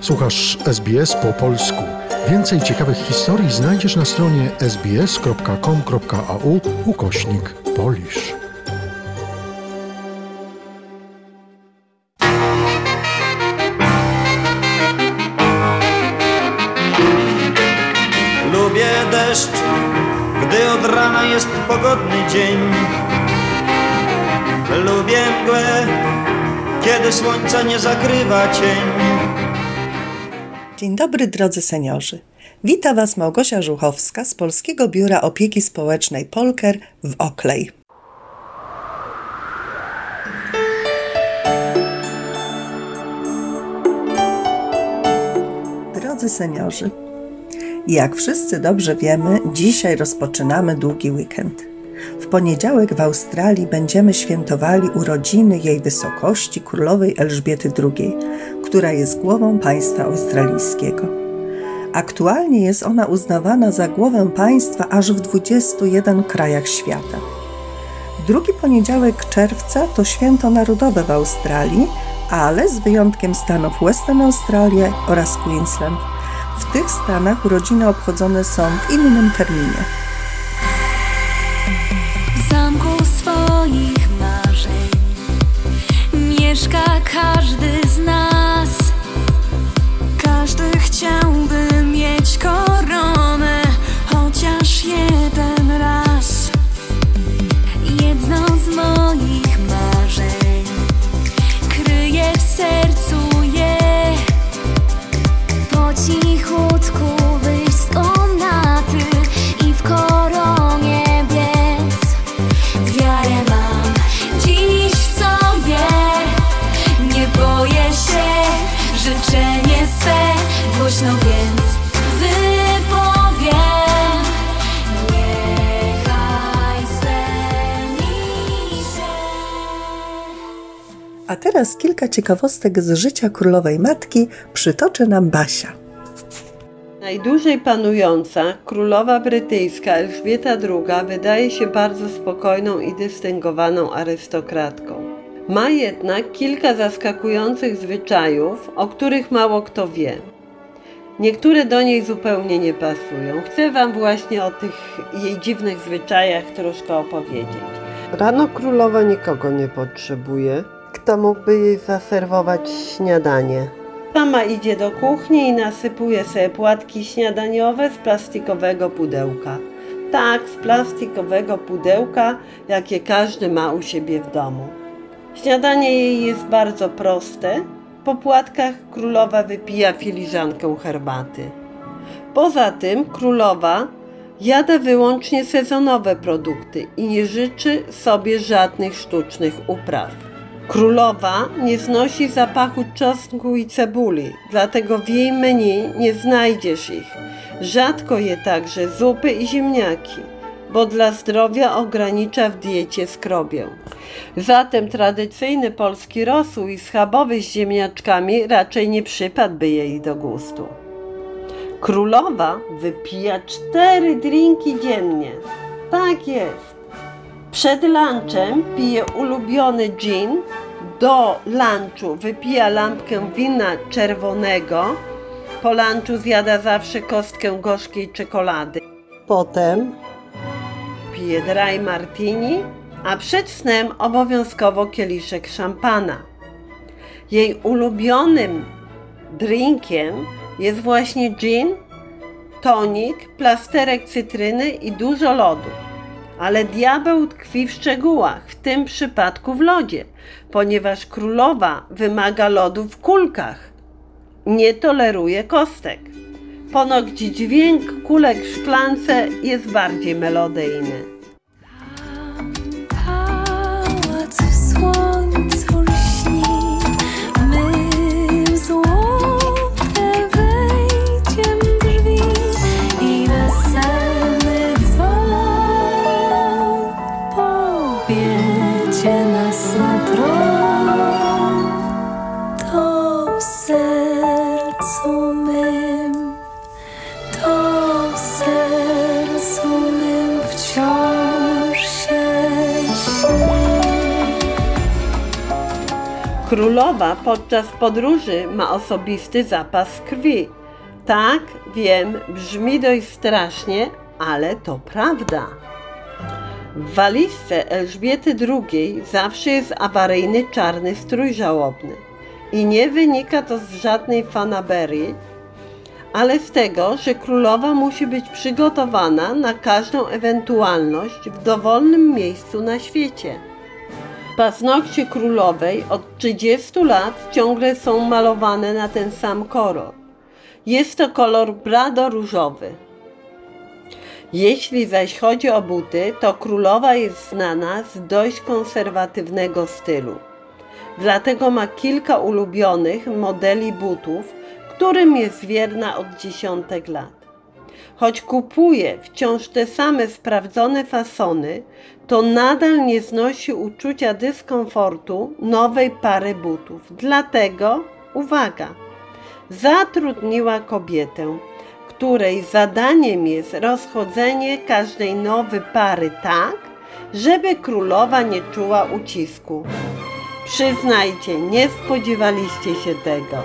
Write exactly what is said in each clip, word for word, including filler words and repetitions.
Słuchasz S B S po polsku. Więcej ciekawych historii znajdziesz na stronie sbs.com.au ukośnik Polish. Lubię deszcz, gdy od rana jest pogodny dzień. Lubię mgłę, kiedy słońca nie zakrywa cień. Dzień dobry, drodzy seniorzy. Wita Was Małgosia Żuchowska z Polskiego Biura Opieki Społecznej Polker w Oakley. Drodzy seniorzy, jak wszyscy dobrze wiemy, dzisiaj rozpoczynamy długi weekend. W poniedziałek w Australii będziemy świętowali urodziny jej wysokości królowej Elżbiety drugiej, która jest głową państwa australijskiego. Aktualnie jest ona uznawana za głowę państwa aż w dwudziestu jeden krajach świata. Drugi poniedziałek czerwca to święto narodowe w Australii, ale z wyjątkiem stanów Western Australia oraz Queensland. W tych stanach urodziny obchodzone są w innym terminie. W zamku swoich marzeń mieszka każdy z nas. Każdy chciałby mieć koronę chociaż jeden raz. Jedno z moich marzeń kryje w sercu je. Po cichutku wyjść z komnaty i w koronie biec. Wiarę mam dziś w sobie, nie boję się, życzenie swe głośno więc wypowiem. Niechaj spełni się. A teraz kilka ciekawostek z życia królowej matki przytoczy nam Basia. Najdłużej panująca królowa brytyjska Elżbieta druga wydaje się bardzo spokojną i dystyngowaną arystokratką. Ma jednak kilka zaskakujących zwyczajów, o których mało kto wie. Niektóre do niej zupełnie nie pasują. Chcę Wam właśnie o tych jej dziwnych zwyczajach troszkę opowiedzieć. Rano królowa nikogo nie potrzebuje. Kto mógłby jej zaserwować śniadanie? Sama idzie do kuchni i nasypuje sobie płatki śniadaniowe z plastikowego pudełka. Tak, z plastikowego pudełka, jakie każdy ma u siebie w domu. Śniadanie jej jest bardzo proste. Po płatkach królowa wypija filiżankę herbaty. Poza tym królowa jada wyłącznie sezonowe produkty i nie życzy sobie żadnych sztucznych upraw. Królowa nie znosi zapachu czosnku i cebuli, dlatego w jej menu nie znajdziesz ich. Rzadko je także zupy i ziemniaki, bo dla zdrowia ogranicza w diecie skrobię. Zatem tradycyjny polski rosół i schabowy z ziemniaczkami raczej nie przypadłby jej do gustu. Królowa wypija cztery drinki dziennie. Tak jest. Przed lunchem pije ulubiony gin, do lunchu wypija lampkę wina czerwonego, po lunchu zjada zawsze kostkę gorzkiej czekolady. Potem pije dry martini, a przed snem obowiązkowo kieliszek szampana. Jej ulubionym drinkiem jest właśnie gin, tonik, plasterek cytryny i dużo lodu. Ale diabeł tkwi w szczegółach, w tym przypadku w lodzie, ponieważ królowa wymaga lodu w kulkach. Nie toleruje kostek. Ponoć dźwięk kulek w szklance jest bardziej melodyjny. Pałac w słońcu lśni, my w złote wejdziem drzwi i weselny dzwon powiedzie nas na tron. To w sercu mym, to w sercu mym wciąż Królowa podczas podróży ma osobisty zapas krwi. Tak, wiem, brzmi dość strasznie, ale to prawda. W walizce Elżbiety drugiej zawsze jest awaryjny czarny strój żałobny. I nie wynika to z żadnej fanaberii, ale z tego, że królowa musi być przygotowana na każdą ewentualność w dowolnym miejscu na świecie. Paznokcie królowej od trzydziestu lat ciągle są malowane na ten sam kolor. Jest to kolor blado-różowy. Jeśli zaś chodzi o buty, to królowa jest znana z dość konserwatywnego stylu. Dlatego ma kilka ulubionych modeli butów, którym jest wierna od dziesiątek lat. Choć kupuje wciąż te same sprawdzone fasony, to nadal nie znosi uczucia dyskomfortu nowej pary butów. Dlatego, uwaga, zatrudniła kobietę, której zadaniem jest rozchodzenie każdej nowej pary tak, żeby królowa nie czuła ucisku. Przyznajcie, nie spodziewaliście się tego.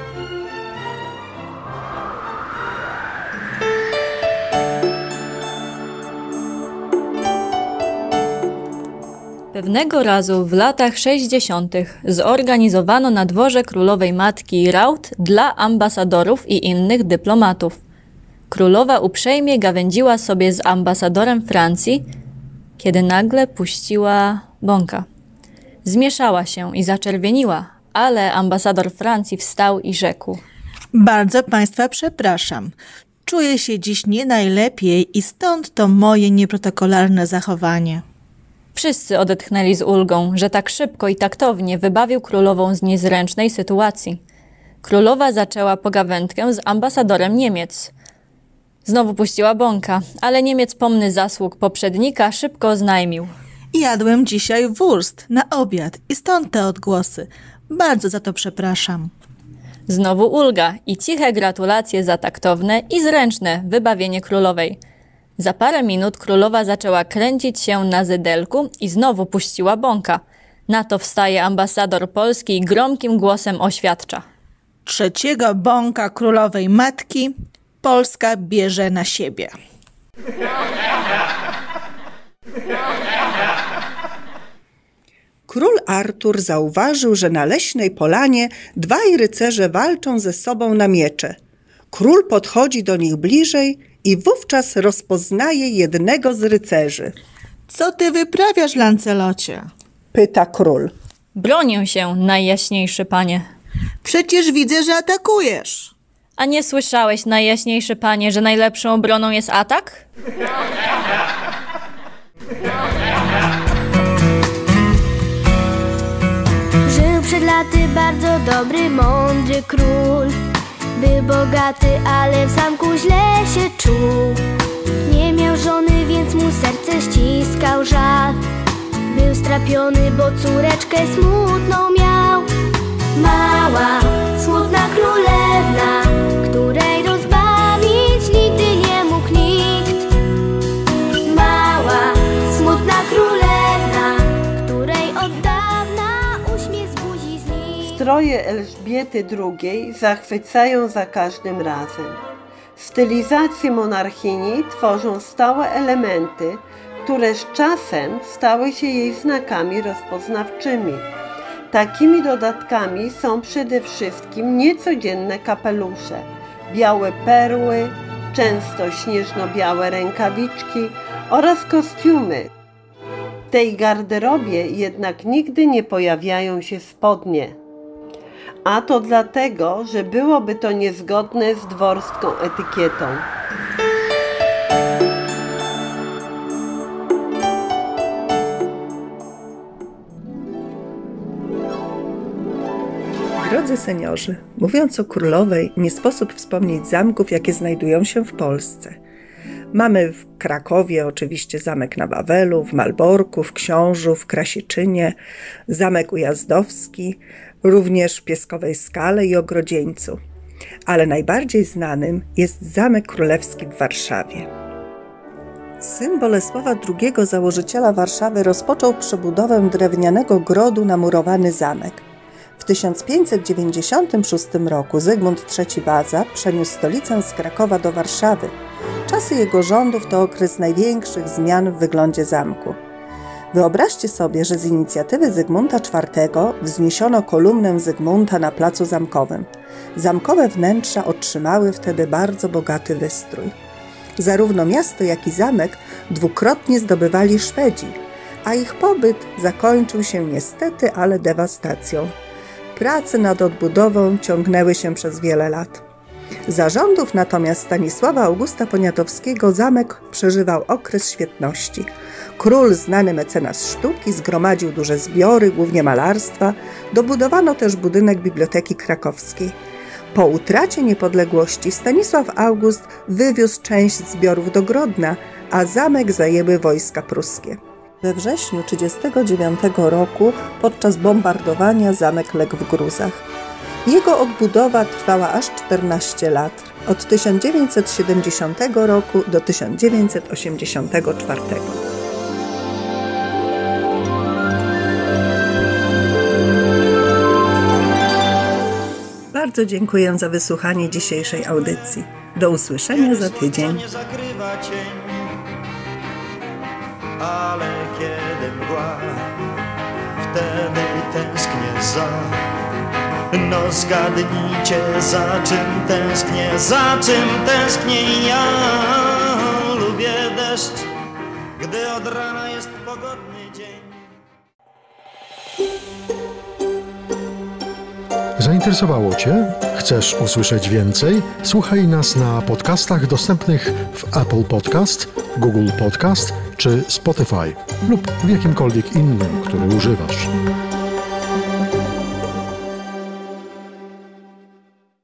Pewnego razu w latach sześćdziesiątych zorganizowano na dworze królowej matki raut dla ambasadorów i innych dyplomatów. Królowa uprzejmie gawędziła sobie z ambasadorem Francji, kiedy nagle puściła bąka. Zmieszała się i zaczerwieniła, ale ambasador Francji wstał i rzekł: Bardzo państwa przepraszam. Czuję się dziś nie najlepiej i stąd to moje nieprotokolarne zachowanie. Wszyscy odetchnęli z ulgą, że tak szybko i taktownie wybawił królową z niezręcznej sytuacji. Królowa zaczęła pogawędkę z ambasadorem Niemiec. Znowu puściła bąka, ale Niemiec pomny zasług poprzednika szybko oznajmił: Jadłem dzisiaj wurst na obiad i stąd te odgłosy. Bardzo za to przepraszam. Znowu ulga i ciche gratulacje za taktowne i zręczne wybawienie królowej. Za parę minut królowa zaczęła kręcić się na zydelku i znowu puściła bąka. Na to wstaje ambasador Polski i gromkim głosem oświadcza: Trzeciego bąka królowej matki Polska bierze na siebie. Król Artur zauważył, że na leśnej polanie dwaj rycerze walczą ze sobą na miecze. Król podchodzi do nich bliżej i wówczas rozpoznaje jednego z rycerzy. Co ty wyprawiasz, Lancelocie? Pyta król. Bronię się, najjaśniejszy panie. Przecież widzę, że atakujesz. A nie słyszałeś, najjaśniejszy panie, że najlepszą obroną jest atak? Żył przed laty bardzo dobry, mądry król. Był bogaty, ale w zamku źle się czuł. Nie miał żony, więc mu serce ściskał żal. Był strapiony, bo córeczkę smutną miał. Mała, smutna królewna, której rozbawić nigdy nie mógł nikt. Mała, smutna królewna, której od dawna uśmiech z buzi znikł. Stroje Elżbiety drugiej zachwycają za każdym razem. Stylizacje monarchini tworzą stałe elementy, które z czasem stały się jej znakami rozpoznawczymi. Takimi dodatkami są przede wszystkim niecodzienne kapelusze, białe perły, często śnieżno-białe rękawiczki oraz kostiumy. W tej garderobie jednak nigdy nie pojawiają się spodnie. A to dlatego, że byłoby to niezgodne z dworską etykietą. Drodzy seniorzy, mówiąc o królowej, nie sposób wspomnieć zamków, jakie znajdują się w Polsce. Mamy w Krakowie oczywiście zamek na Wawelu, w Malborku, w Książu, w Krasiczynie, zamek ujazdowski, również w Pieskowej Skale i Ogrodzieńcu. Ale najbardziej znanym jest Zamek Królewski w Warszawie. Syn Bolesława drugiego, założyciela Warszawy, rozpoczął przebudowę drewnianego grodu na murowany zamek. W tysiąc pięćset dziewięćdziesiątym szóstym roku Zygmunt trzeci Waza przeniósł stolicę z Krakowa do Warszawy. Czasy jego rządów to okres największych zmian w wyglądzie zamku. Wyobraźcie sobie, że z inicjatywy Zygmunta czwartego wzniesiono kolumnę Zygmunta na placu zamkowym. Zamkowe wnętrza otrzymały wtedy bardzo bogaty wystrój. Zarówno miasto, jak i zamek dwukrotnie zdobywali Szwedzi, a ich pobyt zakończył się niestety, ale dewastacją. Prace nad odbudową ciągnęły się przez wiele lat. Za rządów natomiast Stanisława Augusta Poniatowskiego zamek przeżywał okres świetności. Król, znany mecenas sztuki, zgromadził duże zbiory, głównie malarstwa. Dobudowano też budynek Biblioteki Krakowskiej. Po utracie niepodległości Stanisław August wywiózł część zbiorów do Grodna, a zamek zajęły wojska pruskie. We wrześniu tysiąc dziewięćset trzydziestego dziewiątego roku podczas bombardowania zamek legł w gruzach. Jego odbudowa trwała aż czternaście lat, od tysiąc dziewięćset siedemdziesiątego roku do tysiąc dziewięćset osiemdziesiątego czwartego. Bardzo dziękuję za wysłuchanie dzisiejszej audycji. Do usłyszenia za tydzień. Nie zakrywa cień, ale kiedy mgła, wtedy tęsknię za. No zgadnijcie, za czym tęsknię, za czym tęsknię ja. Lubię deszcz, gdy od rana jest pogodny dzień. Zainteresowało Cię? Chcesz usłyszeć więcej? Słuchaj nas na podcastach dostępnych w Apple Podcast, Google Podcast czy Spotify lub w jakimkolwiek innym, który używasz.